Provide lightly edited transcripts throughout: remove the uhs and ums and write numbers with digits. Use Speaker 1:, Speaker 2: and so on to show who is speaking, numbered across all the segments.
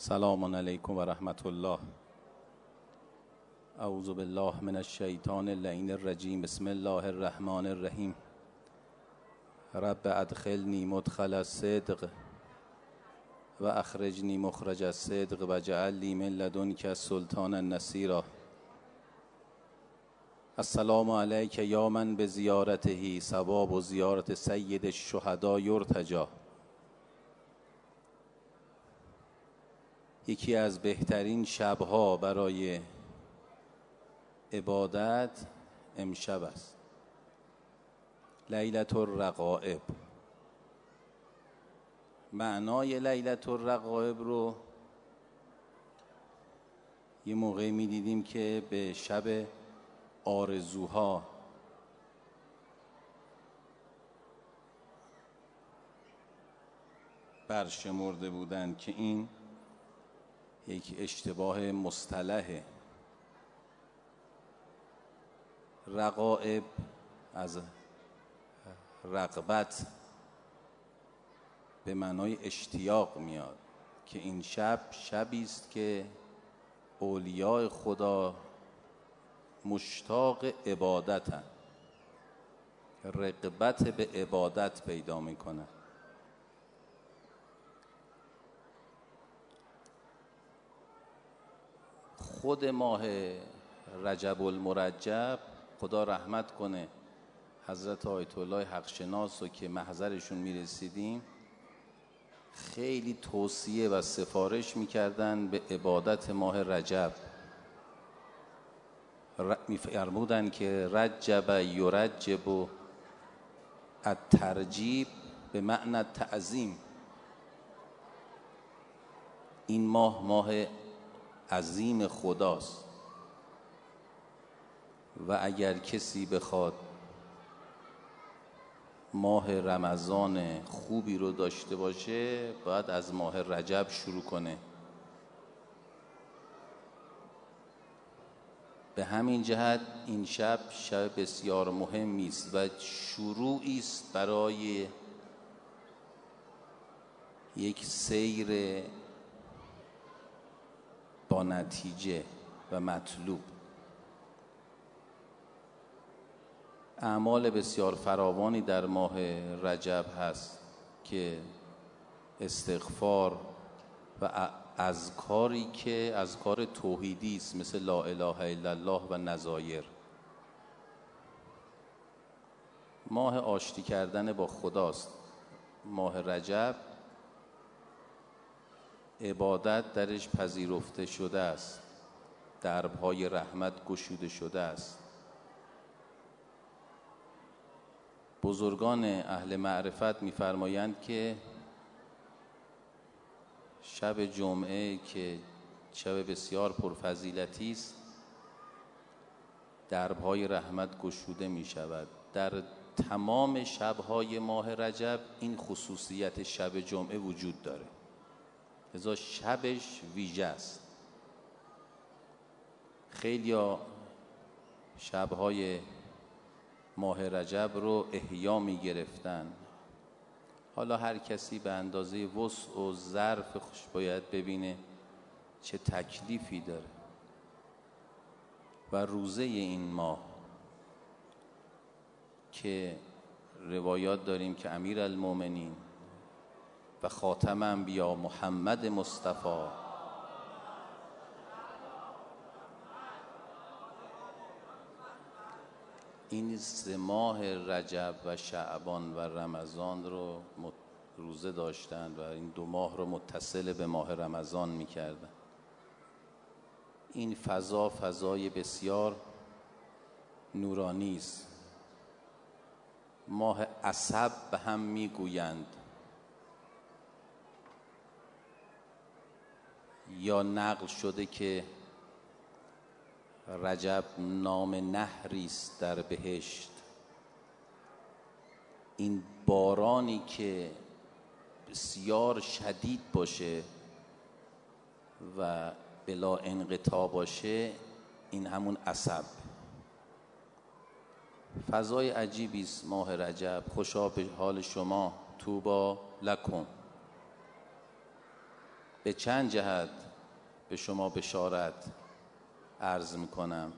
Speaker 1: سلام علیکم و رحمت الله. اعوذ بالله من الشیطان اللعین الرجیم. بسم الله الرحمن الرحیم. رب ادخلنی مدخل الصدق و اخرجنی مخرج الصدق و جعل لی من لدنک سلطانا نصیرا. السلام علیک یا من بزیارته ثواب و زیارت سید الشهدا یرتجی. یکی از بهترین شبها برای عبادت امشب است، لیلة الرغائب. معنای لیلة الرغائب رو یه موقع می دیدیم که به شب آرزوها برشمرده بودند که این یک اشتباه مصطلحه. رغائب از رغبت به معنای اشتیاق میاد که این شب شبی است که اولیاء خدا مشتاق عبادتن، رغبت به عبادت پیدا میکنن. خود ماه رجب المرجب، خدا رحمت کنه حضرت آیت الله حق شناس رو که محضرشون میرسیدیم، خیلی توصیه و سفارش میکردن به عبادت ماه رجب. میفرمودن که رجب یرجب الترجیب به معنی تعظیم. این ماه عظیم خداست و اگر کسی بخواد ماه رمضان خوبی رو داشته باشه باید از ماه رجب شروع کنه. به همین جهت این شب بسیار مهمی است و شروعی است برای یک سیر با نتیجه و مطلوب. اعمال بسیار فراوانی در ماه رجب هست که استغفار و اذکاری که اذکار توحیدی است، مثل لا اله الا الله و نذایر. ماه آشتی کردن با خداست ماه رجب. عبادت درش پذیرفته شده است، دربهای رحمت گشوده شده است. بزرگان اهل معرفت می‌فرمایند که شب جمعه که شب بسیار پرفضیلتی است، دربهای رحمت گشوده می شود. در تمام شب‌های ماه رجب این خصوصیت شب جمعه وجود داره، لذا شبش ویژه است. خیلی‌ها شب‌های ماه رجب رو احیا می گرفتن. حالا هر کسی به اندازه وسع و ظرف خوش باید ببینه چه تکلیفی داره. و روزه این ماه که روایات داریم که امیرالمومنین و خاتم انبیا محمد مصطفی این 3 ماه رجب و شعبان و رمضان رو روزه داشتند و این 2 ماه رو متصل به ماه رمضان می‌کردند. این فضای بسیار نورانی است. ماه عصب به هم میگویند یا نقل شده که رجب نام نهری است در بهشت. این بارانی که بسیار شدید باشه و بلا انقطاع باشه، این همون عصب. فضای عجیبی است ماه رجب. خوشا به حال شما، طوبی لکم. به چند جهت به شما بشارت عرض میکنم.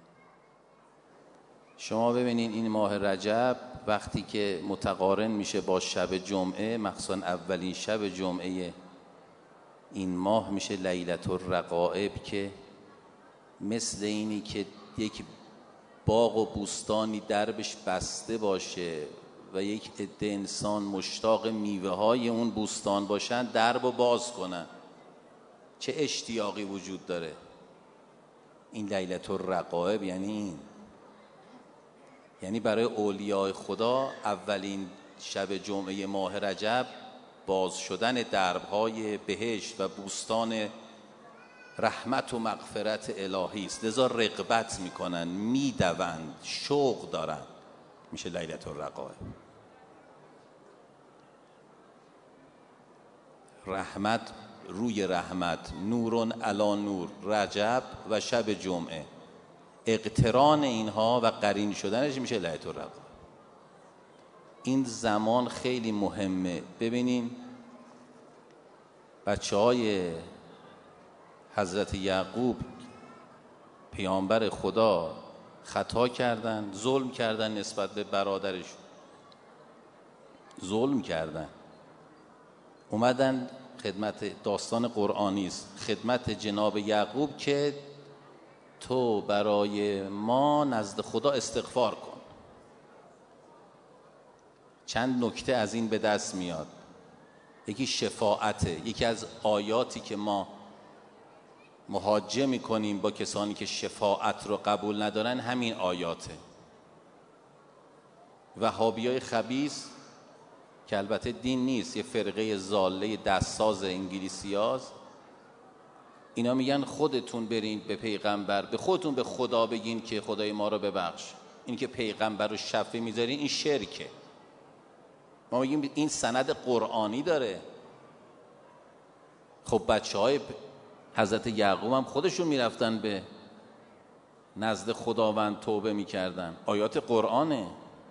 Speaker 1: شما ببینین این ماه رجب وقتی که متقارن میشه با شب جمعه، مخصوصا اولین شب جمعه این ماه میشه لیلة الرغائب، که مثل اینی که یک باغ و بوستانی دربش بسته باشه و یک عده انسان مشتاق میوه های اون بوستان باشن، درب و باز کنن. چه اشتیاقی وجود داره. این لیلة الرغائب یعنی این، یعنی برای اولیاء خدا اولین شب جمعه ماه رجب باز شدن دربهای بهشت و بوستان رحمت و مغفرت الهی است. لذا رغبت میکنن، میدوند، شوق دارن، میشه لیلة الرغائب. رحمت روی رحمت، نورون علی نور، رجب و شب جمعه، اقتران اینها و قرین شدنش میشه لیلة الرغائب. این زمان خیلی مهمه. ببینین بچه‌های حضرت یعقوب پیامبر خدا خطا کردن، ظلم کردن نسبت به برادرشون، ظلم کردن، اومدن خدمت، داستان قرآنی است، خدمت جناب یعقوب که تو برای ما نزد خدا استغفار کن. چند نکته از این به دست میاد. یکی شفاعته. یکی از آیاتی که ما محاجه میکنیم با کسانی که شفاعت رو قبول ندارن همین آیاته. وهابیای خبیث که البته دین نیست، یه فرقه ضاله دستساز انگلیسیاست، اینا میگن خودتون برین به پیغمبر، به خودتون به خدا بگین که خدای ما رو ببخش. این که پیغمبر رو شفیع میذارین این شرکه. ما میگیم این سند قرآنی داره. خب بچه‌های حضرت یعقوب هم خودشون میرفتن به نزد خداوند توبه میکردن. آیات قرآنه.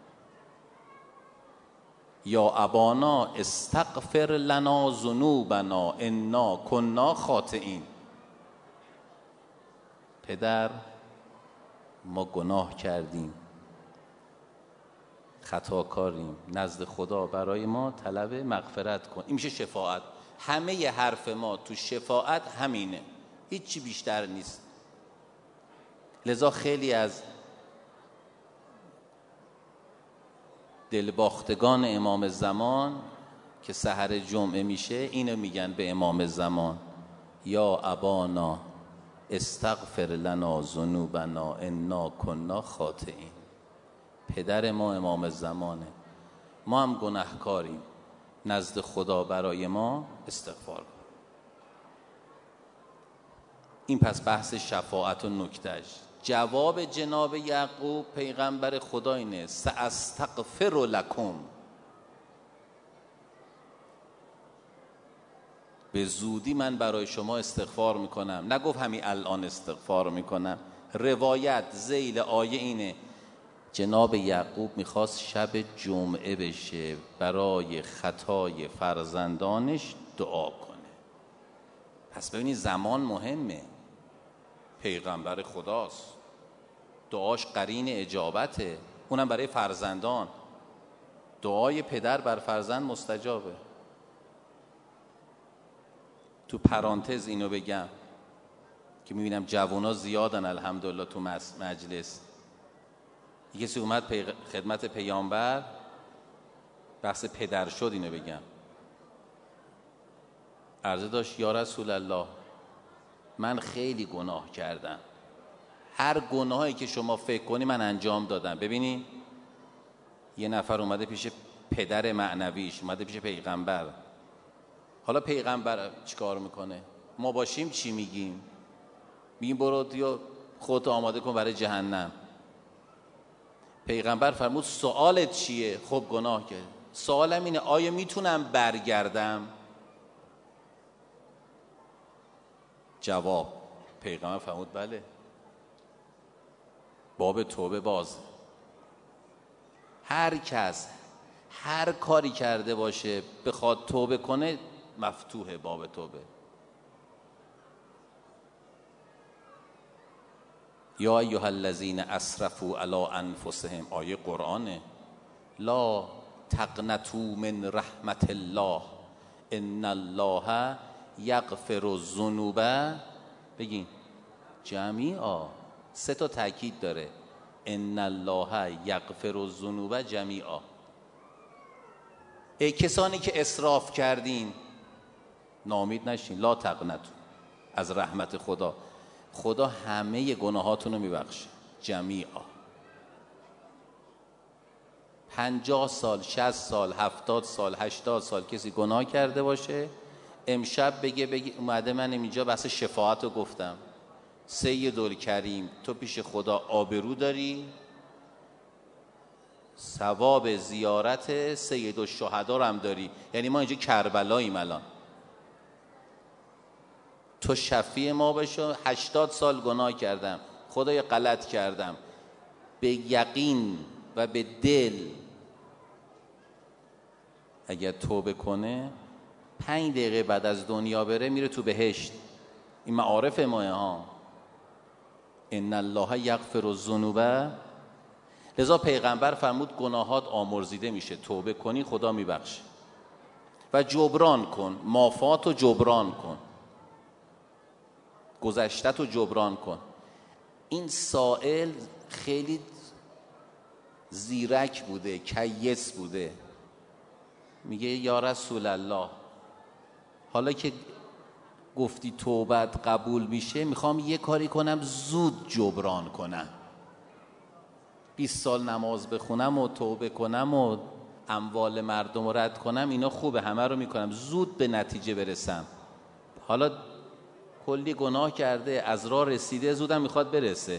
Speaker 1: یا ابانا استغفر لنا ذنوبنا انا کنا خاطئین. پدر ما گناه کردیم، خطاکاریم، نزد خدا برای ما طلب مغفرت کن. این میشه شفاعت. همه ی حرف ما تو شفاعت همینه، هیچی بیشتر نیست. لذا خیلی از دلباختگان امام زمان که سحر جمعه میشه اینو میگن به امام زمان: یا ابانا استغفر لنا ذنوبنا انا کنا خاطئین. پدر ما امام زمانه، ما هم گناهکاریم، نزد خدا برای ما استغفار کن. این پس بحث شفاعت و نکتهش. جواب جناب یعقوب پیغمبر خدا اینه: ساستغفر لکم، به زودی من برای شما استغفار میکنم. نگفت همین الان استغفار میکنم. روایت ذیل آیه اینه جناب یعقوب میخواست شب جمعه بشه برای خطای فرزندانش دعا کنه. پس ببینید زمان مهمه. پیغمبر خداست، دعاش قرین اجابته، اونم برای فرزندان. دعای پدر بر فرزند مستجابه. تو پرانتز اینو بگم که میبینم جوونا زیادن الحمدلله تو مجلس. یه کسی اومد خدمت پیامبر، بحث پدر شد، اینو بگم، عرضه داشت: یا رسول الله من خیلی گناه کردم، هر گناهی که شما فکر کنی من انجام دادم. ببینی یه نفر اومده پیش پدر معنویش، اومده پیش پیغمبر. حالا پیغمبر چیکار میکنه؟ ما باشیم چی میگیم؟ میگیم برو دیو خودت آماده کن برای جهنم. پیغمبر فرمود سوالت چیه؟ خب گناه کرد. سوالم اینه آیا میتونم برگردم؟ جواب پیغمبر فرمود بله، باب توبه باز. هر کس هر کاری کرده باشه بخواد توبه کنه مفتوحه باب توبه. یا ایها الذین اسرفوا علی انفسهم، آیه قرآنه. لا تقنطوا من رحمت الله ان الله یغفر الذنوب، بگین جمیعا، 3 تا تاکید داره، ان الله یغفر الذنوب جمیعا. ای کسانی که اسراف کردین ناامید نشین، لا تقنطوا از رحمت خدا، خدا همه گناهاتون رو میبخشه جمیعا. 50 سال 60 سال 70 سال 80 سال کسی گناه کرده باشه، امشب بگه اومده من اینجا بحث شفاعت رو گفتم، سیدالکریم تو پیش خدا آبرو داری، ثواب زیارت سیدالشهدا رو هم داری، یعنی ما اینجا کربلاییم الان، تو شفیع ما بشو. 80 سال گناه کردم، خدایا غلط کردم، به یقین و به دل اگر توبه کنه 5 دقیقه بعد از دنیا بره میره تو بهشت. این معارف ماه ها، ان الله یغفر الذنوب. لذا پیغمبر فرمود گناهات آمرزیده میشه، توبه کنی خدا میبخشه. و جبران کن، مافات رو جبران کن، گذشتت رو جبران کن. این سائل خیلی زیرک بوده، کیس بوده، میگه یا رسول الله حالا که گفتی توبت قبول میشه، میخوام یه کاری کنم زود جبران کنم. 20 سال نماز بخونم و توبه کنم و اموال مردم رو رد کنم، اینا خوبه، همه رو میکنم، زود به نتیجه برسم. حالا کلی گناه کرده، از راه رسیده، زودم میخواد برسه،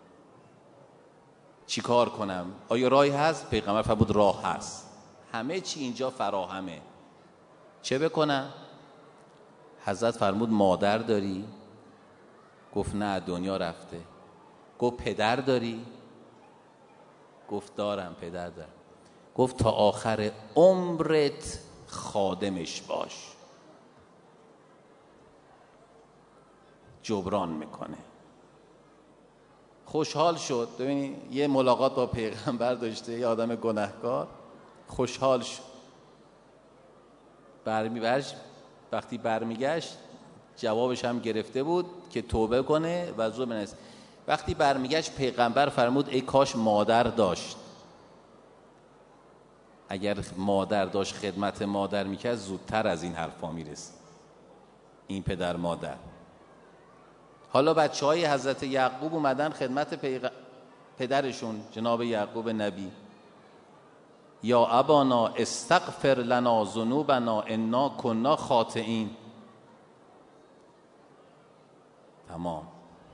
Speaker 1: چی کار کنم؟ آیا راهی هست؟ پیغمبر فرمود راه هست، همه چی اینجا فراهمه، چه بکنم؟ حضرت فرمود مادر داری؟ گفت نه دنیا رفته. گفت پدر داری؟ گفت دارم، پدر دارم. گفت تا آخر عمرت خادمش باش، جبران میکنه. خوشحال شد. ببینید یه ملاقات با پیغمبر داشته، یه آدم گناهکار، خوشحال شد. وقتی برمیگشت جوابش هم گرفته بود که توبه کنه و زود بنویسه. وقتی برمیگشت پیغمبر فرمود ای کاش مادر داشت، اگر مادر داشت خدمت مادر میکرد زودتر از این حرفا میرسید. این پدر مادر. حالا بچه های حضرت یعقوب اومدن خدمت پدرشون جناب یعقوب نبی، یا ابانا استغفر لنا ذنوبنا انا کنا خاطئین. تمام.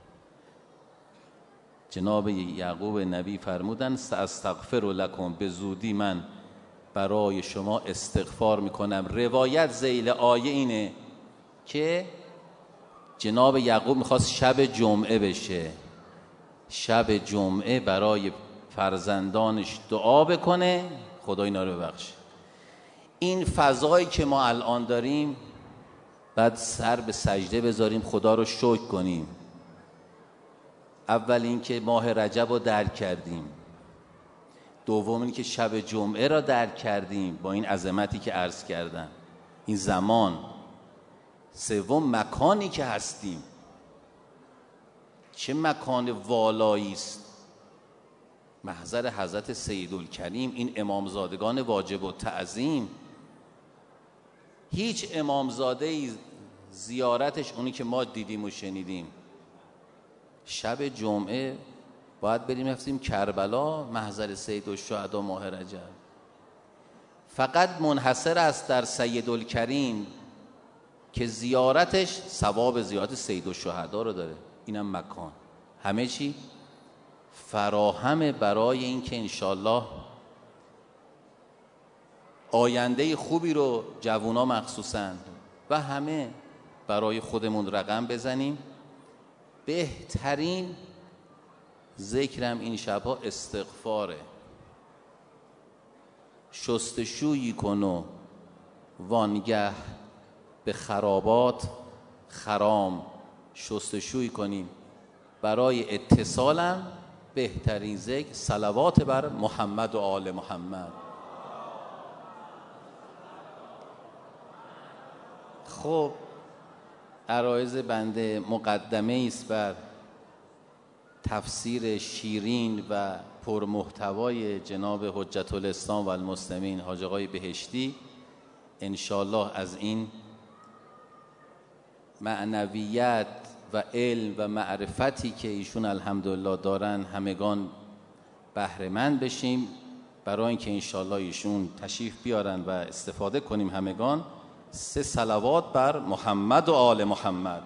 Speaker 1: جناب یعقوب نبی فرمودن ساستغفر لکم، به زودی من برای شما استغفار میکنم. روایت ذیل آیه اینه که جناب یعقوب میخواست شب جمعه بشه، شب جمعه برای فرزندانش دعا بکنه خدا اینا رو ببخشه. این فضایی که ما الان داریم بعد سر به سجده بذاریم، خدا رو شکر کنیم. اول این که ماه رجب رو درک کردیم، دوم این که شب جمعه را درک کردیم با این عظمتی که عرض کردم، این زمان، سوم مکانی که هستیم، چه مکان والایی است، محضر حضرت سیدالکریم، این امامزادگان واجب التعظیم. هیچ امامزاده زیارتش اونی که ما دیدیم و شنیدیم. شب جمعه باید بریم رفتیم کربلا، محضر سیدالشهدا ماه رجب. فقط منحصر است در سیدالکریم که زیارتش ثواب زیارت سیدالشهدا رو داره. اینم مکان، همه چی فراهمه برای این که انشالله آینده خوبی رو جوونا مخصوصاً و همه برای خودمون رقم بزنیم. بهترین ذکرم این شبها استغفاره. شستشویی کن و وانگه به خرابات خرام، شستشویی کنیم برای اتصالم بهترین ذکر صلوات بر محمد و آل محمد. خب عرایض بنده مقدمه است بر تفسیر شیرین و پرمحتوای جناب حجت الاسلام و المسلمین حاج آقای بهشتی. انشالله از این معنویت و علم و معرفتی که ایشون الحمدلله دارن همگان بهره مند بشیم. برای اینکه انشالله ایشون تشریف بیارن و استفاده کنیم همگان، 3 صلوات بر محمد و آل محمد.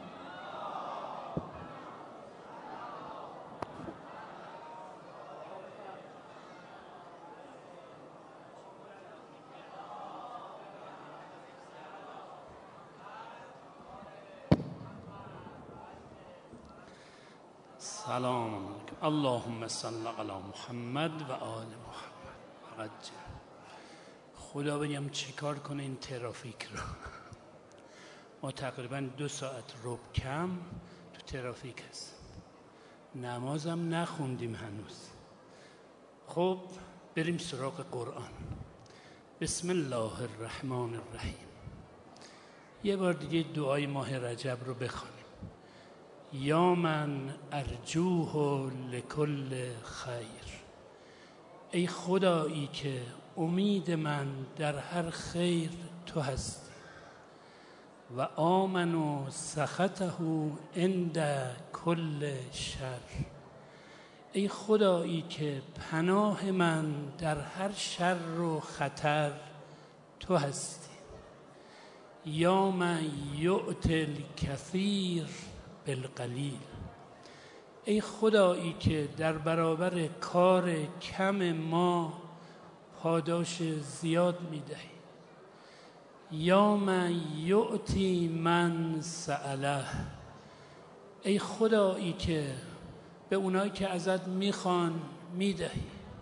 Speaker 2: سلام علیکم. اللهم صل علی محمد و آل محمد. خدا بگم چی کار کنه این ترافیک رو. ما تقریبا 2 ساعت ربع کم تو ترافیک هست، نمازم نخوندیم هنوز. خب بریم سراغ قرآن. بسم الله الرحمن الرحیم. یه بار دیگه دعای ماه رجب رو بخوانیم. یا من ارجوه لکل خیر. ای خدایی که امید من در هر خیر تو هستی. و آمن سخطه عند کل شر. ای خدایی که پناه من در هر شر و خطر تو هستی. یا من یؤتی الکثیر بالقلیل. ای خدایی که در برابر کار کم ما پاداش زیاد میدهی. یا من یؤتی من سأله. ای خدایی که به اونایی که ازت میخوان میدهی.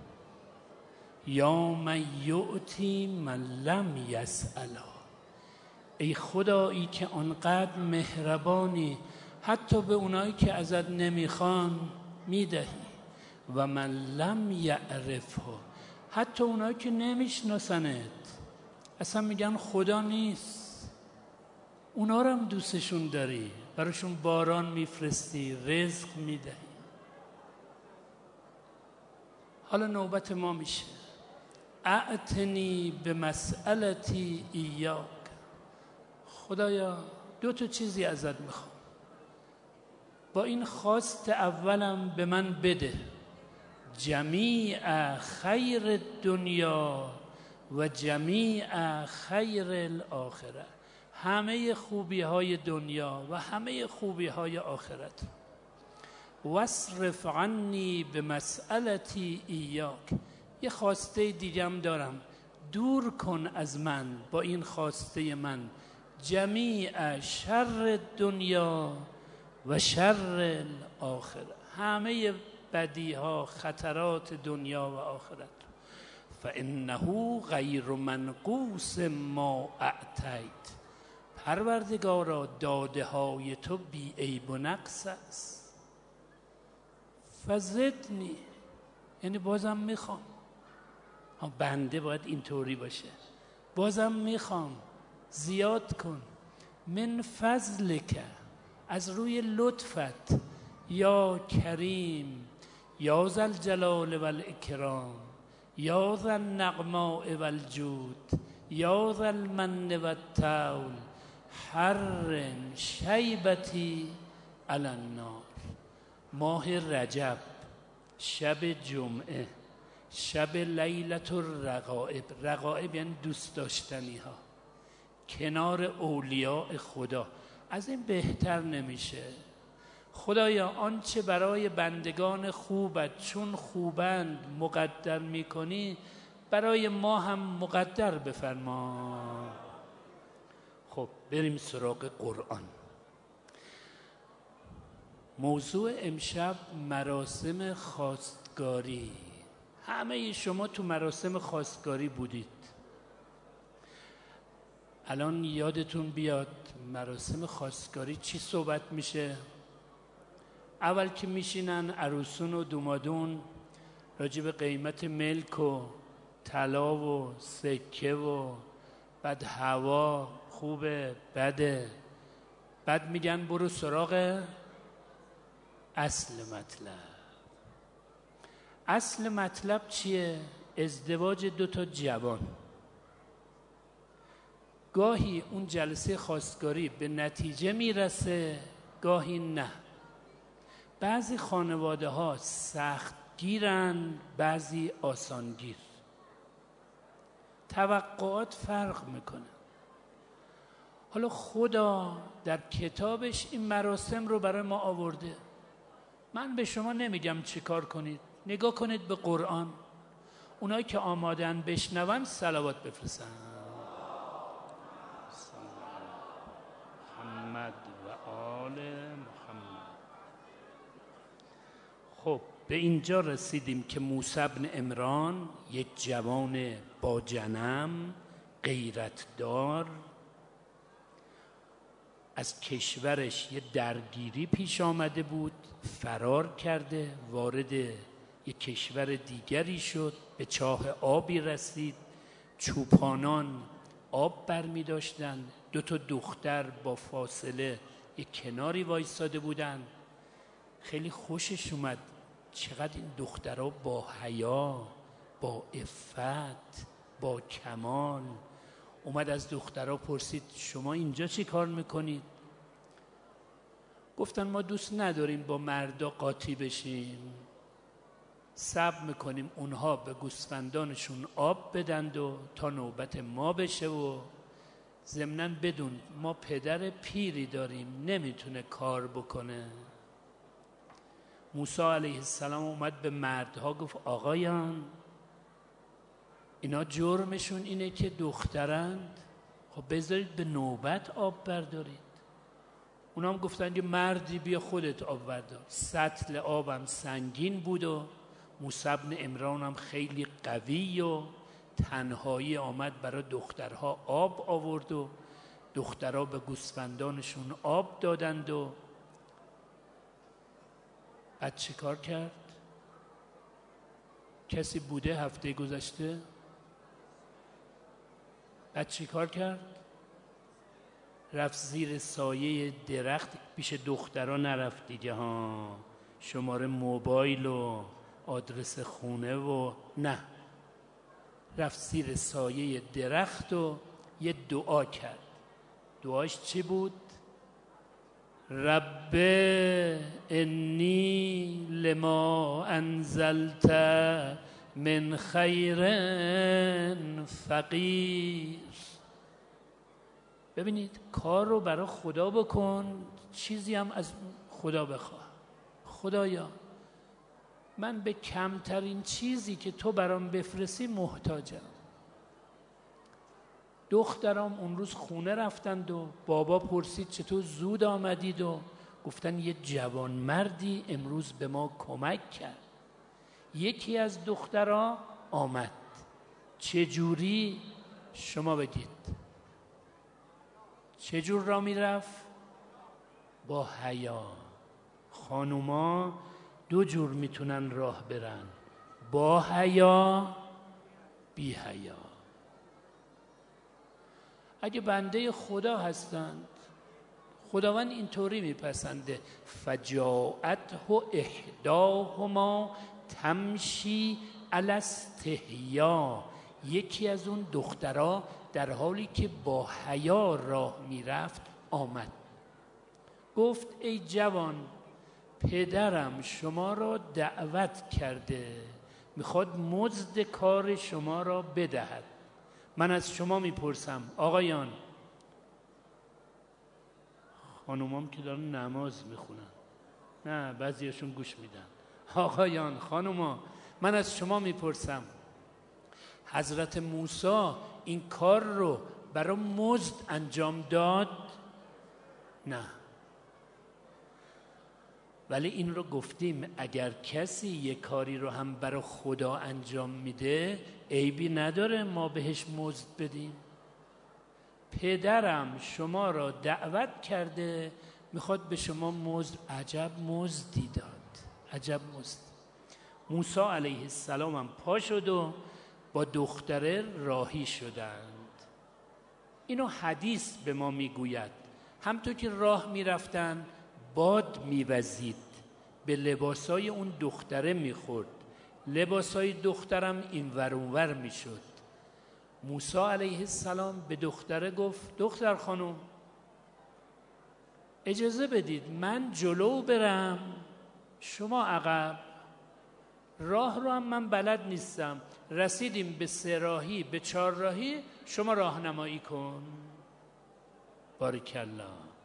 Speaker 2: یا من یؤتی من لم یسأله. ای خدایی که آنقدر مهربانی حتی به اونایی که ازت نمیخوان میدهی. و من لم یعرفه. حتی اونایی که نمیشناسنت، اصلا میگن خدا نیست، اونا رو هم دوستشون داری، براشون باران میفرستی، رزق میدهی. حالا نوبت ما میشه. اعتنی به مسئلتی ایاک. خدایا 2 چیزی ازت میخوام. با این خواست اولم به من بده جمیع خیر دنیا و جمیع خیر الاخره. همه خوبی های دنیا و همه خوبی های آخرت. واصرف عنی به مسئلتی ایاک. یه خواسته دیگم دارم، دور کن از من با این خواسته من جمیع شر دنیا و شر الاخره. همه بدیها، خطرات دنیا و آخرت. فانه غیر منقوص ما اعطیت. پروردگارا داده های تو بی عیب و نقص است. فزدنی، یعنی بازم میخوام. بنده باید اینطوری باشه، بازم میخوام، زیاد کن. من فضلک، از روی لطفت. یا کریم، یا ذا الجلال و الاکرام، یا ذا النعماء و الجود، یا ذا المن و الطول، حرم شیبتی علی النار. ماه رجب، شب جمعه، شب لیلت الرغائب. رغائب یعنی دوست داشتنی ها، کنار اولیاء خدا. از این بهتر نمیشه. خدایا آنچه برای بندگان خوبت چون خوبند مقدر میکنی، برای ما هم مقدر بفرما. خب بریم سراغ قرآن. موضوع امشب مراسم خواستگاری. همه شما تو مراسم خواستگاری بودید. الان یادتون بیاد مراسم خواستگاری چی صحبت میشه؟ اول که میشینن عروسون و دومادون راجع به قیمت ملک و طلا و سکه و بعد هوا خوبه بده، بعد میگن برو سراغ اصل مطلب. اصل مطلب چیه؟ ازدواج دو تا جوان. گاهی اون جلسه خواستگاری به نتیجه میرسه، گاهی نه. بعضی خانواده ها سخت گیرن، بعضی آسانگیر. توقعات فرق میکنه. حالا خدا در کتابش این مراسم رو برای ما آورده. من به شما نمیگم چی کار کنید، نگاه کنید به قرآن. اونایی که آمادن بشنون صلوات بفرستن. محمد و آل محمد. خب به اینجا رسیدیم که موسی بن عمران یک جوان با جنم غیرتدار، از کشورش یه درگیری پیش آمده بود، فرار کرده، وارد یک کشور دیگری شد، به چاه آبی رسید، چوپانان آب برمی داشتن، دو تا دختر با فاصله یک کناری وایستاده بودن. خیلی خوشش اومد چقدر این دخترها با حیا، با عفت، با کمال. اومد از دخترها پرسید شما اینجا چی کار میکنید؟ گفتن ما دوست نداریم با مردا قاطی بشیم، صبر میکنیم اونها به گوسفندانشون آب بدند و تا نوبت ما بشه و ضمناً بدون ما پدر پیری داریم نمیتونه کار بکنه. موسی علیه السلام اومد به مردها گفت آقایان اینا جرمشون اینه که دخترند، خب بذارید به نوبت آب بردارید. اونا هم گفتن یه مردی بیا خودت آب بردار. سطل آبم سنگین بود و موسی بن عمران هم خیلی قوی و تنهایی آمد برای دخترها آب آورد و دخترها به گوسفندانشون آب دادند. و بعد چه کار کرد؟ کسی بوده هفته گذشته؟ بعد چه کار کرد؟ رفت زیر سایه درخت. پیش دخترها نرفت دیگه ها، شماره موبایل و آدرس خونه و نه، رفت زیر سایه درخت و یه دعا کرد. دعاش چی بود؟ رب انی لما انزلت من خیر فقیر. ببینید کار رو برای خدا بکن، چیزی هم از خدا بخواه. خدایا من به کمترین چیزی که تو برام بفرستی محتاجم. دخترام اون روز خونه رفتند و بابا پرسید چطور زود آمدید و گفتن یه جوان مردی امروز به ما کمک کرد. یکی از دخترها آمد. چجوری؟ شما بگید. چجور را می رفت؟ با حیا. خانوما دو جور میتونن راه برن، با حیا، بی حیا. اگه بنده خدا هستند خداوند اینطوری میپسنده فجاءته احداهما تمشی علی استحیا. یکی از اون دخترها در حالی که با حیا راه میرفت آمد، گفت ای جوان پدرم شما را دعوت کرده، میخواد مزد کار شما را بدهد. من از شما میپرسم آقایان، خانومام که دارن نماز میخونن، نه بعضیشون گوش میدن، آقایان خانوما من از شما میپرسم حضرت موسی این کار رو برای مزد انجام داد؟ نه. ولی این رو گفتیم اگر کسی یک کاری رو هم برای خدا انجام میده عیبی نداره ما بهش مزد بدیم. پدرم شما را دعوت کرده میخواد به شما مزد، عجب مزدی داد، عجب مزد. موسی علیه السلام هم پا شد و با دختره راهی شدند. اینو حدیث به ما میگوید. همطور که راه میرفتن باد میوزید، به لباسای اون دختره میخورد، لباسای دخترم این ور اون ور میشد. موسی علیه السلام به دختره گفت دختر خانم اجازه بدید من جلو برم شما عقب، راه رو هم من بلد نیستم، رسیدیم به 3 راهی به 4 راهی شما راهنمایی کن. بارکالله.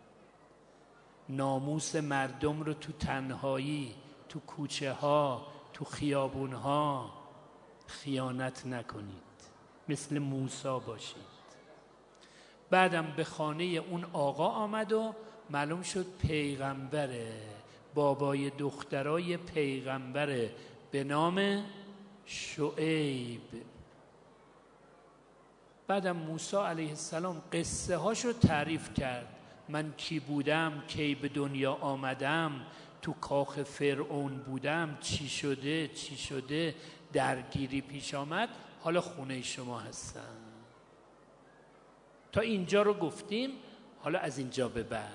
Speaker 2: ناموس مردم رو تو تنهایی، تو کوچه ها، تو خیابون ها خیانت نکنید، مثل موسی باشید. بعدم به خانه اون آقا آمد و معلوم شد پیغمبره، بابای دخترای پیغمبره به نام شعیب. بعدم موسی علیه السلام قصه هاشو تعریف کرد. من کی بودم، کی به دنیا آمدم، تو کاخ فرعون بودم، چی شده، درگیری پیش آمد، حالا خونه شما هستم. تا اینجا رو گفتیم. حالا از اینجا به بعد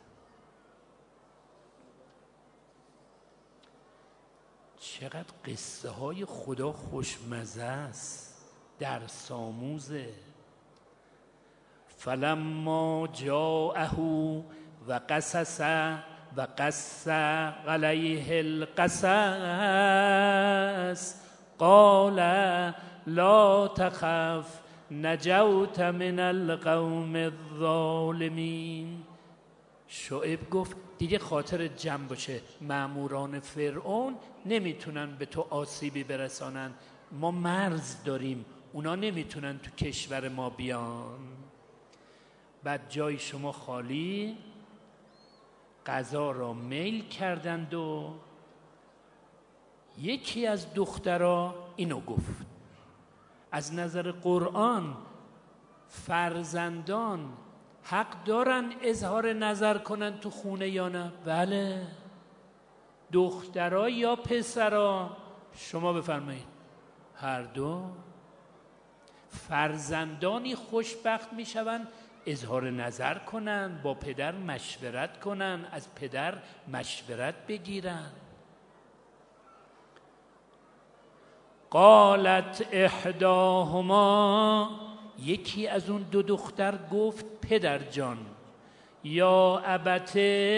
Speaker 2: چقدر قصه های خدا خوشمزه است، درس آموزه. فلما جاءه و قصص علیه القصص قال لا تخف نجوت من القوم الظالمین. شعیب گفت دیگه خاطر جمع باشه، مأموران فرعون نمیتونن به تو آسیبی برسانن، ما مرز داریم، اونا نمیتونن تو کشور ما بیان. بعد جای شما خالی، غذا را میل کردند و یکی از دخترها اینو گفت. از نظر قرآن فرزندان حق دارن اظهار نظر کنن تو خونه یا نه؟ بله. دخترها یا پسرها؟ شما بفرمایید. هر دو. فرزندانی خوشبخت میشوند اظهار نظر کنن، با پدر مشورت کنن، از پدر مشورت بگیرن. قالت احداهما، یکی از اون 2 دختر گفت پدر جان، یا ابت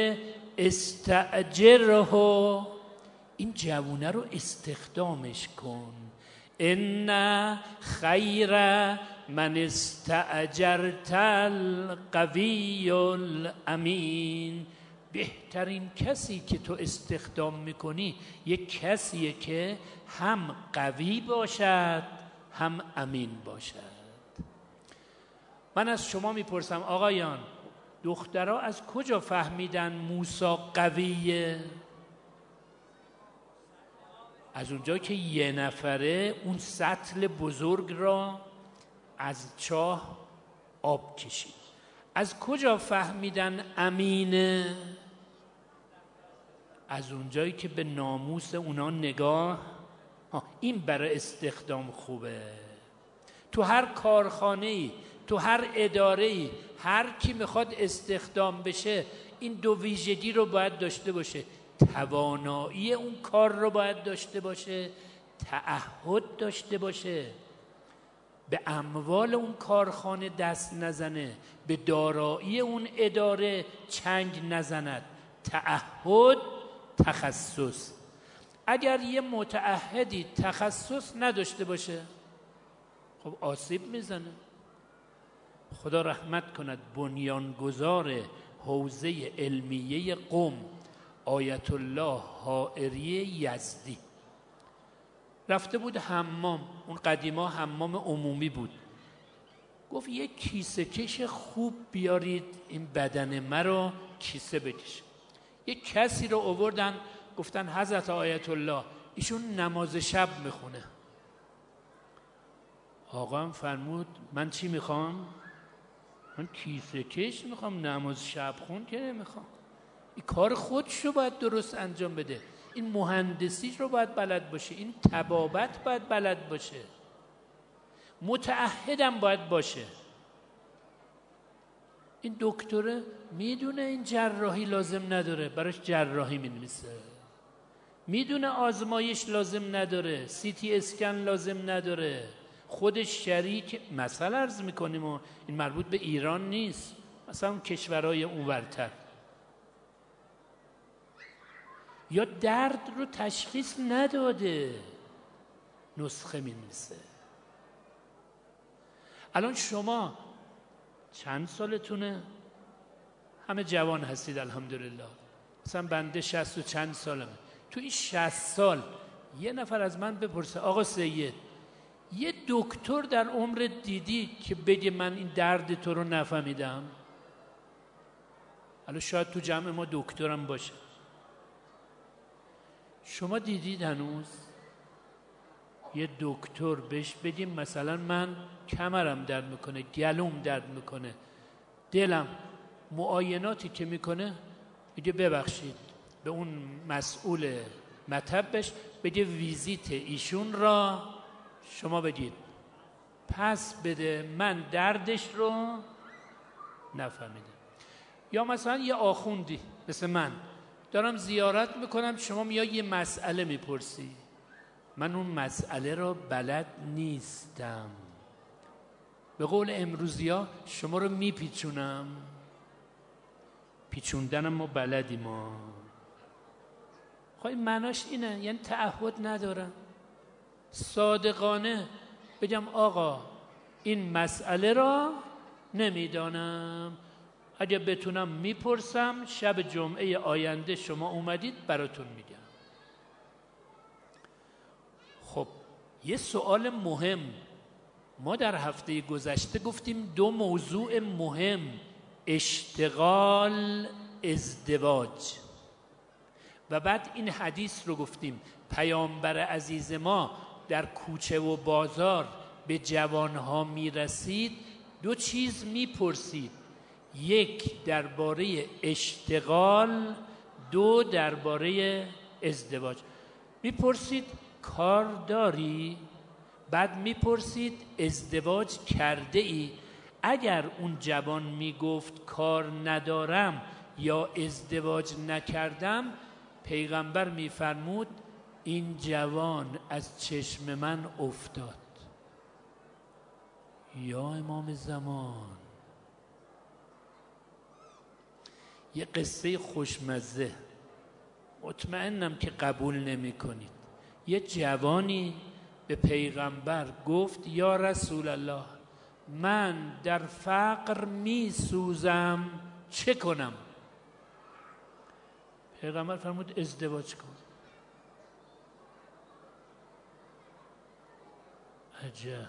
Speaker 2: استأجره، این جوونه رو استخدامش کن، ان خیر من استأجرت القوی الامین، بهترین کسی که تو استخدام میکنی یک کسیه که هم قوی باشد هم امین باشد. من از شما میپرسم آقایان، دخترها از کجا فهمیدن موسی قویه؟ از اونجا که 1 نفره اون سطل بزرگ را از چاه آب کشید. از کجا فهمیدن امینه؟ از اونجایی که به ناموس اونا نگاه، این برای استخدام خوبه. تو هر کارخانه‌ای، تو هر اداره‌ای، هر کی میخواد استخدام بشه این 2 ویژگی رو باید داشته باشه: توانایی اون کار رو باید داشته باشه، تعهد داشته باشه، به اموال اون کارخانه دست نزنه، به دارایی اون اداره چنگ نزند، تعهد، تخصص. اگر یه متعهدی تخصص نداشته باشه خب آسیب میزنه. خدا رحمت کند بنیانگذار حوزه علمیه قم آیت الله حائری یزدی رفته بود حمام، اون قدیما حمام عمومی بود، گفت یک کیسه کش خوب بیارید این بدن مرا کیسه بکشه. یک کسی رو آوردن گفتن حضرت آیت الله ایشون نماز شب میخونه. آقا هم فرمود من چی میخوام؟ من کیسه کش میخوام، نماز شب خون که نمیخوام. این کار خودش رو باید درست انجام بده، این مهندسیش رو باید بلد باشه، این طبابت باید بلد باشه، متعهدم باید باشه. این دکتره میدونه این جراحی لازم نداره، براش جراحی مینویسه. میدونه آزمایش لازم نداره، سی تی اسکن لازم نداره، خودش شریک. مثلا عرض میکنیم و این مربوط به ایران نیست، مثلا کشورهای اونورتر. یا درد رو تشخیص نداده، نسخه مینویسه. الان شما چند سالتونه؟ همه جوان هستید الحمدلله. مثلا بنده 60 و چند سالمه. تو این 60 سال یه نفر از من بپرسه آقا سید یه دکتر در عمر دیدی که بگه من این درد تو رو نفهمیدم؟ الان شاید تو جمع ما دکترم باشه. شما دیدید هنوز یه دکتر بهش بگیم مثلا من کمرم درد میکنه، گلوم درد میکنه، دلم، معایناتی که میکنه میگه ببخشید به اون مسئول مطبش بگه ویزیت ایشون را شما بگید پس بده، من دردش رو نفهمیدم. یا مثلا یه آخوندی مثل من دارم زیارت میکنم، شما میای یه مسئله میپرسی، من اون مسئله رو بلد نیستم، به قول امروزیا شما رو میپیچونم. پیچوندنم ما بلدیم ما. خواهی معناش اینه، یعنی تعهد ندارم، صادقانه بگم آقا این مسئله را نمیدانم، اگه بتونم میپرسم، شب جمعه آینده شما اومدید براتون میگم. خب یه سوال مهم، ما در هفته گذشته گفتیم 2 موضوع مهم، اشتغال، ازدواج، و بعد این حدیث رو گفتیم پیامبر عزیز ما در کوچه و بازار به جوانها میرسید 2 چیز میپرسید، 1 درباره اشتغال، 2 درباره ازدواج. میپرسید کار داری؟ بعد میپرسید ازدواج کرده ای؟ اگر اون جوان میگفت کار ندارم یا ازدواج نکردم، پیغمبر میفرمود این جوان از چشم من افتاد. یا امام زمان، یه قصه خوشمزه، مطمئنم که قبول نمی کنید. یه جوانی به پیغمبر گفت یا رسول الله من در فقر می سوزم، چه کنم؟ پیغمبر فرمود ازدواج کن. عجب.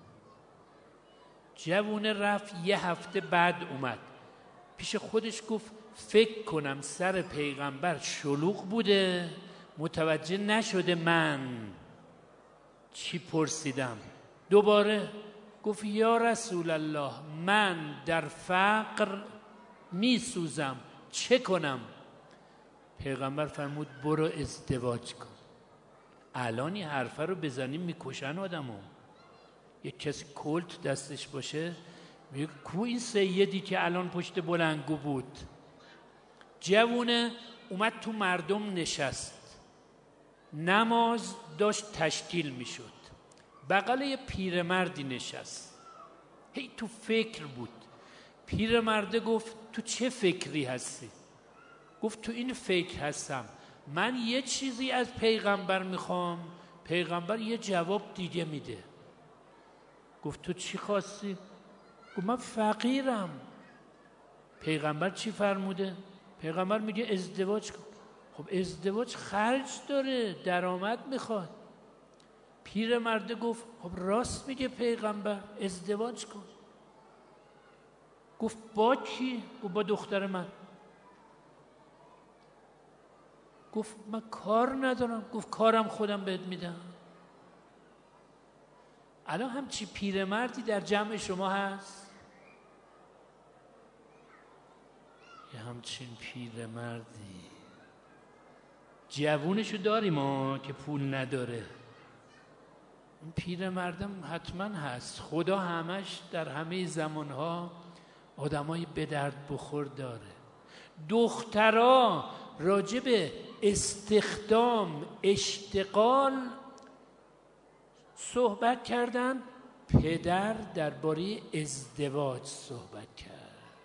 Speaker 2: جوونه رفت، یه هفته بعد اومد پیش خودش گفت فکر کنم سر پیغمبر شلوغ بوده، متوجه نشده من چی پرسیدم. دوباره گفت یا رسول الله من در فقر می سوزم، چه کنم؟ پیغمبر فرمود برو ازدواج کن. الان این حرفه رو بزنیم میکشن آدمو. یک کسی کلت دستش باشه میگه کو این سیدی که الان پشت بلندگو بود؟ جوونه اومد تو مردم نشست، نماز داشت تشکیل میشد، بغل یه پیرمردی نشست، هی تو فکر بود. پیرمرده گفت تو چه فکری هستی؟ گفت تو این فکر هستم من یه چیزی از پیغمبر میخوام، پیغمبر یه جواب دیگه میده. گفت تو چی خواستی؟ گفت من فقیرم. پیغمبر چی فرموده؟ پیغمبر میگه ازدواج کن. خب ازدواج خرج داره، درآمد میخواد. پیرمرده گفت خب راست میگه پیغمبر، ازدواج کن. گفت با کی؟ گفت با دختر من. گفت من کار ندارم. گفت کارم خودم بهت میدم. الان همچی پیرمردی در جمع شما هست؟ یه همچین پیرمردی جوونشو داریم ما که پول نداره. این پیرمردم حتما هست. خدا همش در همه زمانها آدمای به درد بخور داره. دخترها راجع به استخدام اشتغال صحبت کردن، پدر درباره ازدواج صحبت کرد.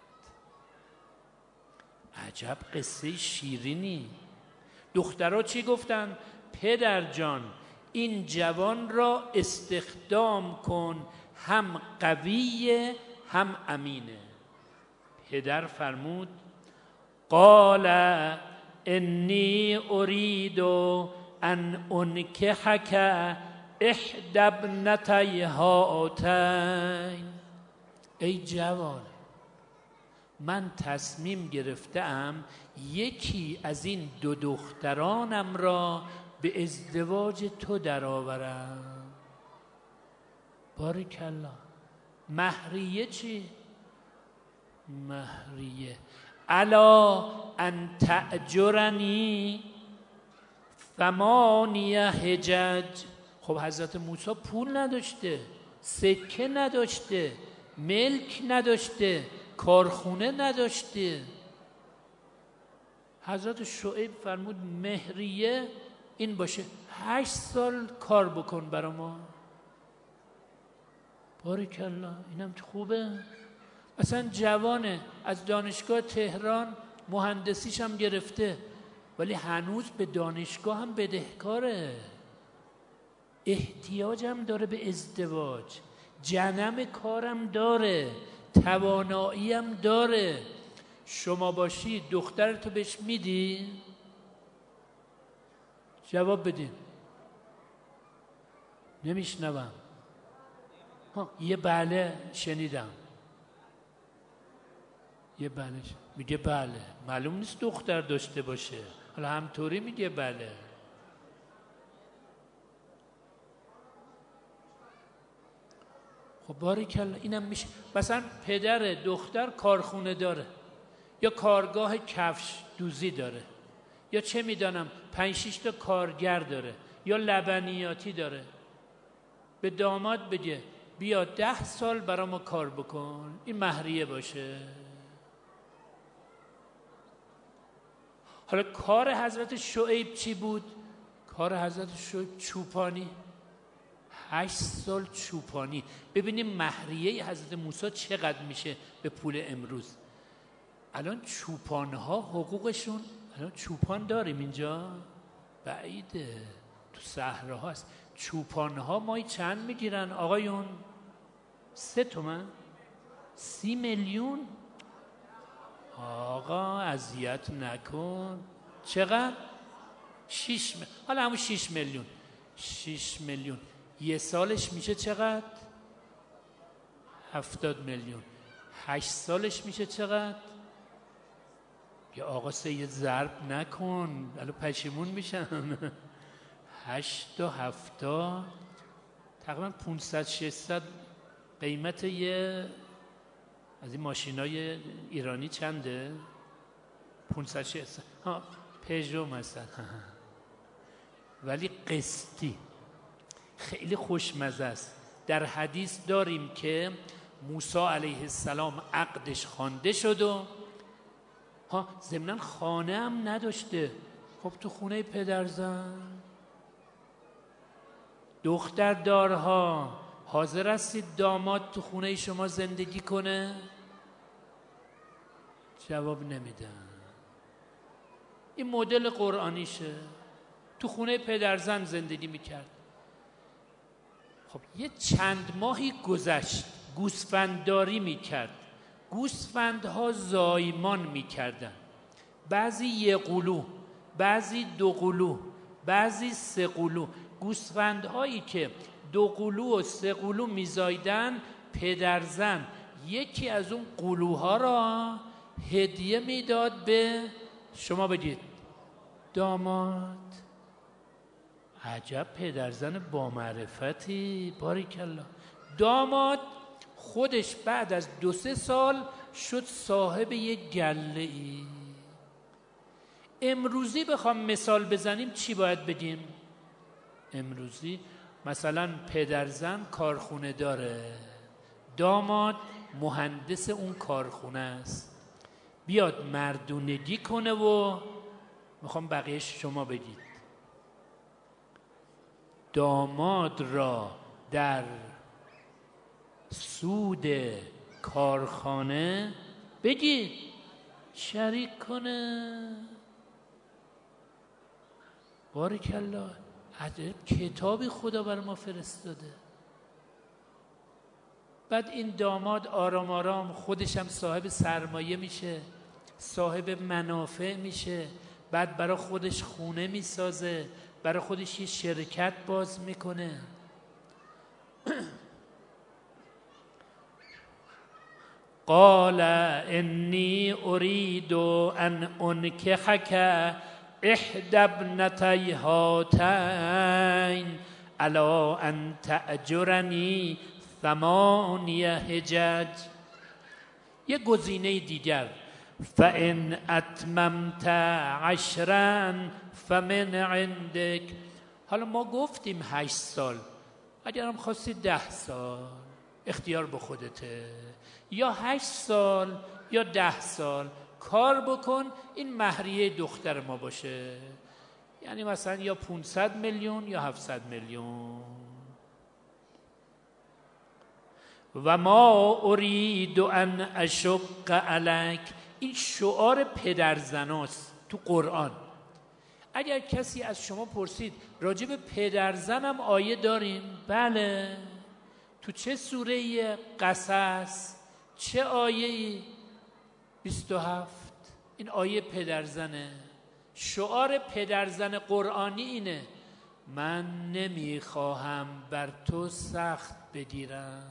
Speaker 2: عجب قصه شیرینی. دخترها چی گفتن؟ پدر جان این جوان را استخدام کن، هم قویه هم امینه. پدر فرمود قال انی ارید ان انکحک احدی ابنتی هاتین. ای جوان من تصمیم گرفتم یکی از این دو دخترانم را به ازدواج تو درآورم. بارکالله. مهریه چی؟ مهریه الا ان تأجرنی 8 حجج. خب حضرت موسی پول نداشته، سکه نداشته، ملک نداشته، کارخونه نداشته. حضرت شعیب فرمود مهریه این باشه، 8 سال کار بکن برا ما. بارکالله. اینم خوبه. اصلا جوانه، از دانشگاه تهران مهندسیش هم گرفته، ولی هنوز به دانشگاه هم بدهکاره، احتیاج هم داره به ازدواج، جنم کارم داره، توانایی هم داره. شما باشی دخترتو بهش میدی؟ جواب بدین. نمیشنوم. یه بله شنیدم. یه بله میگه بله. معلوم نیست دختر داشته باشه، حالا همطوری میگه بله. خب باریکلا. اینم میشه. مثلا پدر دختر کارخونه داره یا کارگاه کفش دوزی داره یا چه میدانم 5-6 تا کارگر داره یا لبنیاتی داره. به داماد بگه بیا 10 سال برا ما کار بکن، این مهریه باشه. حالا کار حضرت شعیب چی بود؟ کار حضرت شعیب چوپانی. 8 سال چوپانی. ببینیم مهریه حضرت موسی چقدر میشه به پول امروز. الان چوپانها حقوقشون، الان چوپان داریم اینجا؟ بعیده، تو صحراها هست. چوپانها مایی چند میگیرن آقایون؟ 3 تومن؟ 30 میلیون؟ آقا اذیت نکن. چقدر؟ 6 میلیون. حالا همون 6 میلیون. 6 میلیون یه سالش میشه چقدر؟ 70 میلیون. 8 سالش میشه چقدر؟ یا آقا یه ضرب نکن، الان پشیمون میشم. 8 تا 70 تقریبا 500-600. قیمت یه از این ماشینای ایرانی چنده؟ 500-600. پژو مثلا. ولی قسطی. خیلی خوشمزه است. در حدیث داریم که موسی علیه السلام عقدش خوانده شد و ضمناً خانه هم نداشته. خب تو خونه پدرزن. دختردارها حاضر هستید داماد تو خونه شما زندگی کنه؟ جواب نمیدن. این مدل قرآنیشه. تو خونه پدرزن زندگی میکرد. خب یه چند ماهی گذشت، گوسفندداری میکرد. گوسفندها زایمان میکردن. بعضی 1 قلو، بعضی 2 قلو، بعضی 3 قلو. گوسفندهایی که 2 قلو و 3 قلو میزایدن، پدرزن یکی از اون قلوها را هدیه میداد به شما بگید داماد. عجب پدرزن با معرفتی. باریکالله. داماد خودش بعد از 2-3 سال شد صاحب یک گله ای. امروزی بخوام مثال بزنیم چی باید بگیم؟ امروزی مثلا پدرزن کارخونه داره، داماد مهندس اون کارخونه است، بیاد مردونگی کنه و میخوام بقیهش شما بگید. داماد را در سود کارخانه بگید شریک کنه. بارکالله، عجب کتابی خدا بر ما فرستاده. بعد این داماد آرام آرام خودش هم صاحب سرمایه میشه، صاحب منافع میشه، بعد برای خودش خونه میسازه، برای خودش یه شرکت باز میکنه. قال انی اريد ان انکحک احدی ابنتی هاتین علی ان تأجرنی 8 حجج. یه گزینه دیگر، فان اتممت 10 فمن عندک. حالا ما گفتیم 8 سال، اگرم خواستی 10 سال اختیار به خودته، یا 8 سال یا 10 سال کار بکن، این مهریه دختر ما باشه. یعنی مثلا یا 500 میلیون یا 700 میلیون. و ما اريد ان اشق عليك. این شعار پدرزناست تو قرآن. اگر کسی از شما پرسید راجع به پدرزنم آیه داریم؟ بله. تو چه سوره؟ قصص. چه آیه؟ 27. این آیه پدرزنه. شعار پدرزن قرآنی اینه: من نمیخواهم بر تو سخت بگیرم.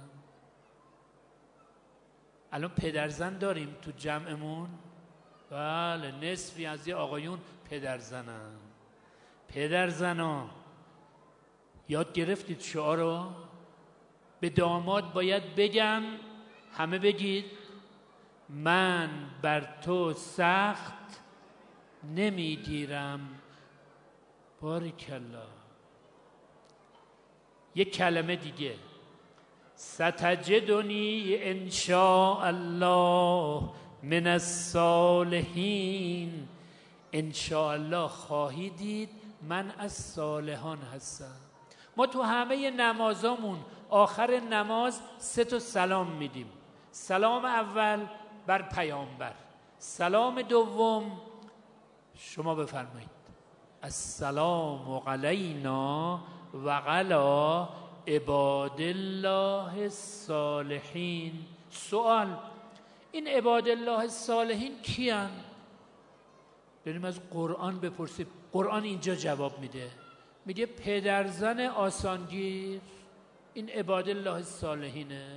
Speaker 2: الان پدرزن داریم تو جمعمون؟ بله، نصفی از یه آقایون پدرزنن. پدرزنا یاد گرفتید شعارو؟ به داماد باید بگم، همه بگید من بر تو سخت نمیگیرم. بارکالله. یک کلمه دیگه، ستجدنی ان شاء الله من الصالحین. ان شاء الله خواهی دید من از صالحان هستم. ما تو همه نمازامون آخر نماز 3 سلام میدیم. سلام اول بر پیامبر، سلام دوم شما بفرمایید السلام علینا و علی عباد الله الصالحین. سوال: این عباد الله الصالحین کیان؟ بریم از قرآن بپرسیم. قرآن اینجا جواب میده، میگه پدرزن آسانگیر این عباد الله الصالحینه.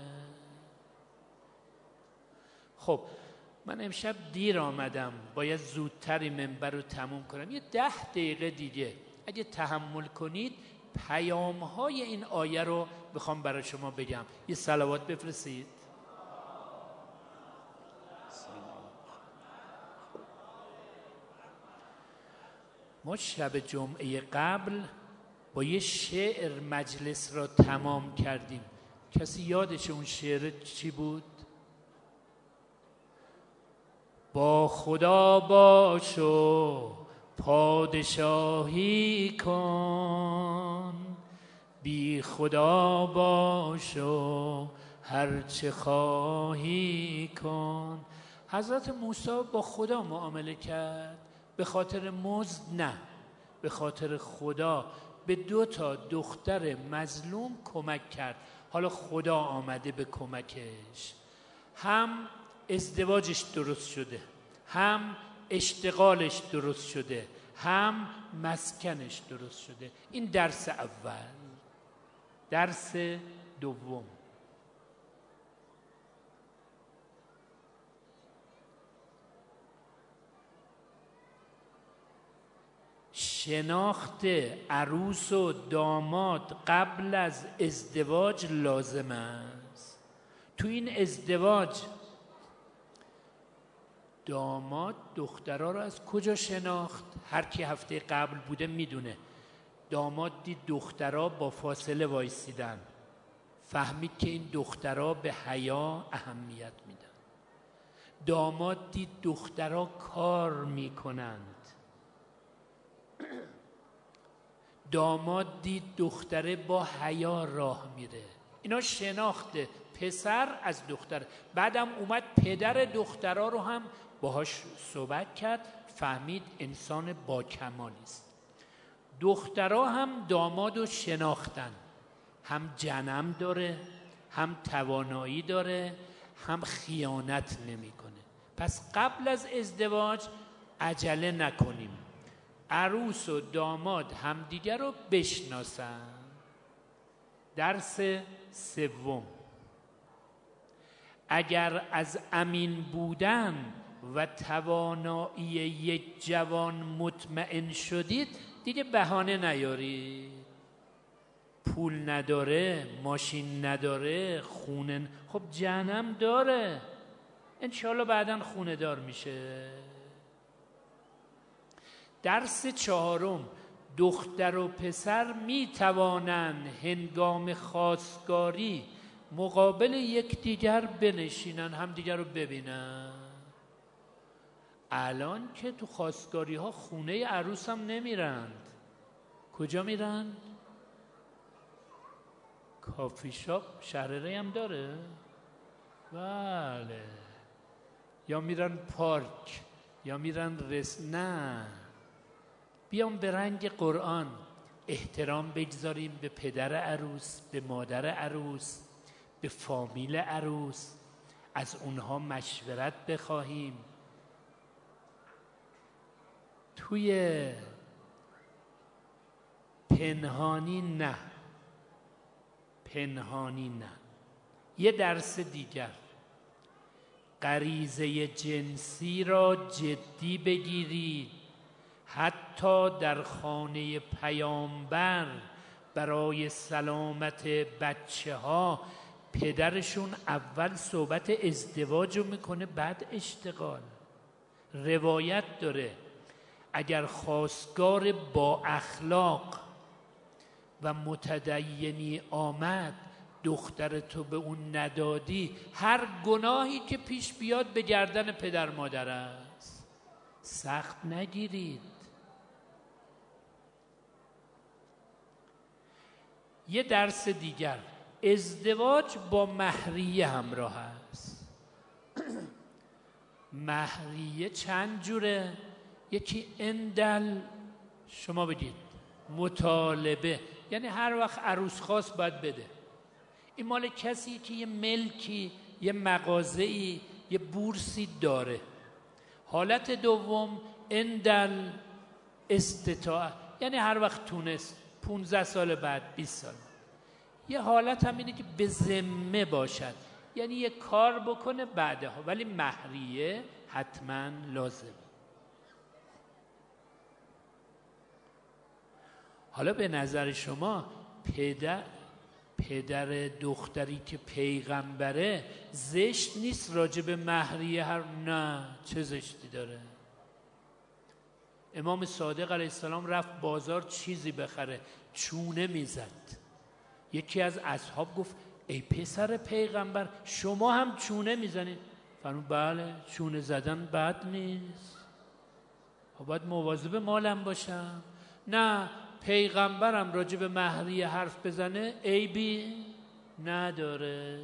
Speaker 2: خب من امشب دیر آمدم، باید زودتری منبر رو تموم کنم. یه 10 دقیقه دیگه اگه تحمل کنید پیام‌های این آیه رو بخوام برای شما بگم. یه صلوات بفرستید. ما شب جمعه قبل با یه شعر مجلس را تمام کردیم. کسی یادش اون شعر چی بود؟ با خدا باش و پادشاهی کن، بی خدا باش و هر چه خواهی کن. حضرت موسی با خدا معامله کرد، به خاطر مزد نه، به خاطر خدا به 2 دختر مظلوم کمک کرد. حالا خدا آمده به کمکش. هم ازدواجش درست شده، هم اشتغالش درست شده، هم مسکنش درست شده. این درس اول. درس دوم: شناخت عروس و داماد قبل از ازدواج لازم است. تو این ازدواج داماد دخترها رو از کجا شناخت؟ هر کی هفته قبل بوده میدونه. داماد دید دخترها با فاصله وایسیدن، فهمید که این دخترها به حیا اهمیت میدن. داماد دید دخترها کار میکنند. داماد دید دختره با حیا راه میره. اینا شناخته پسر از دختر. بعدم اومد پدر دخترها رو هم باهاش صحبت کرد، فهمید انسان با کمالی است. دخترها هم داماد رو شناختن، هم جنم داره، هم توانایی داره، هم خیانت نمیکنه. پس قبل از ازدواج عجله نکنیم. عروس و داماد همدیگر رو بشناسن. درس سوم، اگر از امین بودن و توانایی یک جوان مطمئن شدید، دیگه بهانه نیارید. پول نداره، ماشین نداره، خونه، خب جهنم داره، انشالله بعداً خونه دار میشه. درس چهارم، دختر و پسر می توانند هنگام خواستگاری مقابل یکدیگر بنشینن، همدیگر رو ببینن. الان که تو خواستگاری ها خونه عروس هم نمیرند. کجا میرند؟ کافی شاپ شهرره هم داره؟ بله. یا میرن پارک، یا میرن نه، بیام به رنگ قرآن احترام بگذاریم به پدر عروس، به مادر عروس، به فامیل عروس، از اونها مشورت بخواهیم. توی پنهانی نه، پنهانی نه. یه درس دیگر، غریزه جنسی را جدی بگیرید. حتی در خانه پیامبر برای سلامت بچه ها پدرشون اول صحبت ازدواج رو میکنه، بعد اشتغال. روایت داره اگر خواستگار با اخلاق و متدینی آمد، دخترتو به اون ندادی، هر گناهی که پیش بیاد به گردن پدر مادر است. سخت نگیرید. یه درس دیگر، ازدواج با مهریه همراه است. مهریه چند جوره؟ یکی اندل، شما بگید مطالبه، یعنی هر وقت عروس خواست باید بده. این مال کسی که یه ملکی، یه مغازه‌ای، یه بورسی داره. حالت دوم اندل استطاعت، یعنی هر وقت تونست، 15 سال بعد، 20 سال. یه حالت هم اینه که به ذمه باشد، یعنی یه کار بکنه بعدها، ولی مهریه حتما لازمه. حالا به نظر شما پدر دختری که پیغمبره زشت نیست راجع به مهریه نه، چه زشتی داره؟ امام صادق علیه السلام رفت بازار چیزی بخره، چونه میزد. یکی از اصحاب گفت ای پسر پیغمبر، شما هم چونه میزنید؟ فرمود بله، چونه زدن بد نیست، باید مواظب مالم باشم. نه، پیغمبرم راجع به مهریه حرف بزنه عیبی نداره.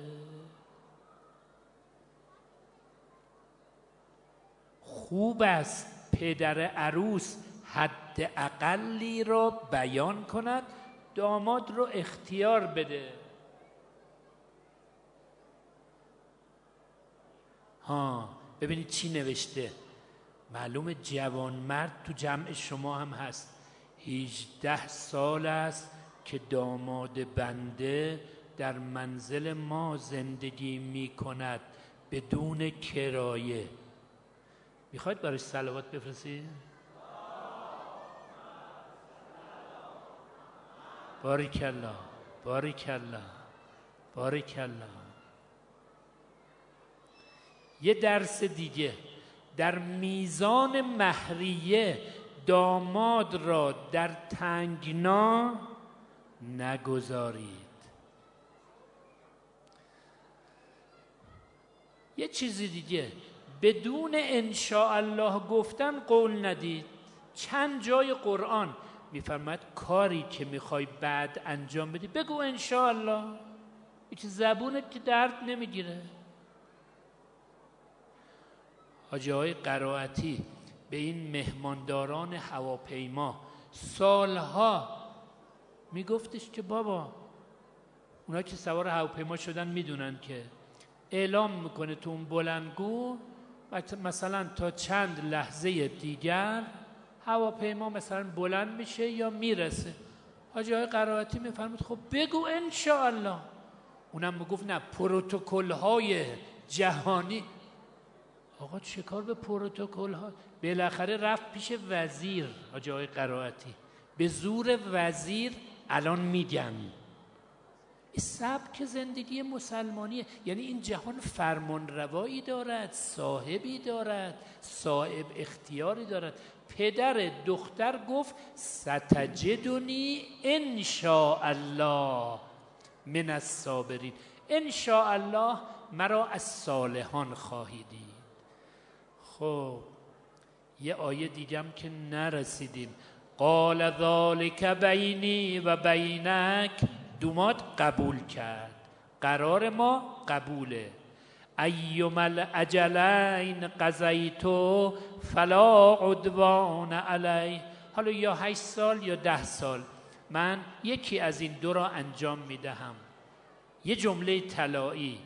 Speaker 2: خوب است پدر عروس حد اقلی را بیان کند، داماد رو اختیار بده. ببینید چی نوشته. معلوم جوان مرد تو جمع شما هم هست. 18 سال است که داماد بنده در منزل ما زندگی می کند بدون کرایه. میخواید برای صلوات بفرستید؟ بارک الله، بارک الله، بارک الله. یه درس دیگه، در میزان مهریه داماد را در تنگنا نگذارید. یه چیزی دیگه، بدون انشاءالله گفتن قول ندید. چند جای قرآن میفرماید کاری که میخوای بعد انجام بدی بگو انشاءالله، هیچ زبونت که درد نمیگیره. حاجی های قرائتی به این مهمانداران هواپیما سالها میگفتش که بابا، اونا که سوار هواپیما شدن میدونن که اعلام میکنه تو اون بلندگو مثلا تا چند لحظه دیگر هواپیما مثلا بلند میشه یا میرسه. حاجی های قرائتی میفرمود خب بگو انشاءالله. اونم میگفت نه، پروتکل های جهانی. آقا چه کار به پروتکل ها؟ بالاخره رفت پیش وزیر. حاجی های قرائتی به زور وزیر الان میگن. این سبک زندگی مسلمانیه. یعنی این جهان فرمان روایی دارد، صاحبی دارد، صاحب اختیاری دارد. پدر دختر گفت ستجدنی ان شاء الله من الصابرین. ان شاء الله مرا از صالحان خواهی دید. خب یه آیه دیگم که نرسیدیم. قال ذالک بینی و بینک، دومات قبول کرد، قرار ما قبوله. ایما الاجلین قضیتو فلا عدوان علی. حالا یا 8 سال یا 10 سال من یکی از این دو را انجام میدهم. یه جمله طلایی،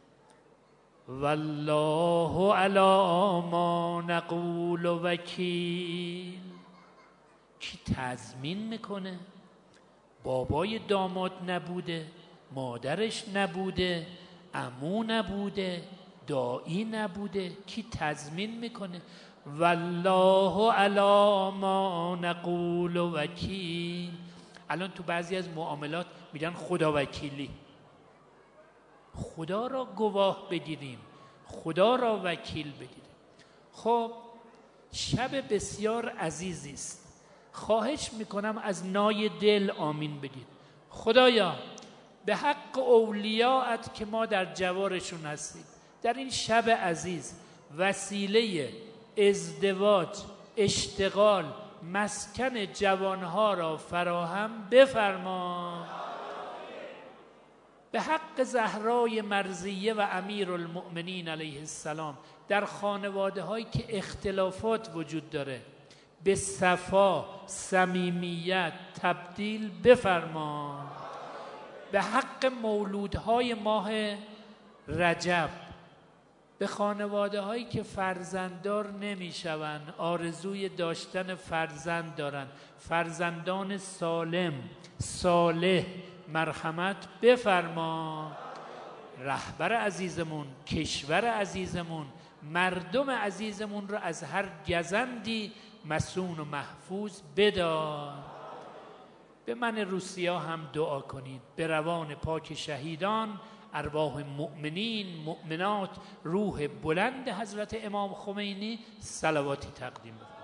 Speaker 2: والله علی ما نقول وکیل. کی تضمین میکنه؟ بابای داماد نبوده، مادرش نبوده، عمو نبوده، دایی نبوده. کی تضمین میکنه؟ والله علی ما نقول وکیل. الان تو بعضی از معاملات میگن خدا وکیلی. خدا را گواه بگیریم، خدا را وکیل بگیریم. خب شب بسیار عزیزی است. خواهش میکنم از نای دل آمین بگید. خدایا به حق اولیاءت که ما در جوارشون هستیم، در این شب عزیز وسیله ازدواج، اشتغال، مسکن جوانها را فراهم بفرما. به حق زهرای مرضیه و امیرالمؤمنین علیه السلام در خانواده هایی که اختلافات وجود داره به صفا، صمیمیت تبدیل بفرما. به حق مولودهای ماه رجب، به خانواده هایی که فرزنددار نمی شوند، آرزوی داشتن فرزند دارند، فرزندان سالم صالح مرحمت بفرما. رهبر عزیزمون، کشور عزیزمون، مردم عزیزمون رو از هر گزندی مسون و محفوظ بدار. به من روسیا هم دعا کنید. به روان پاک شهیدان، ارواح مؤمنین، مؤمنات، روح بلند حضرت امام خمینی صلواتی تقدیم بکنید.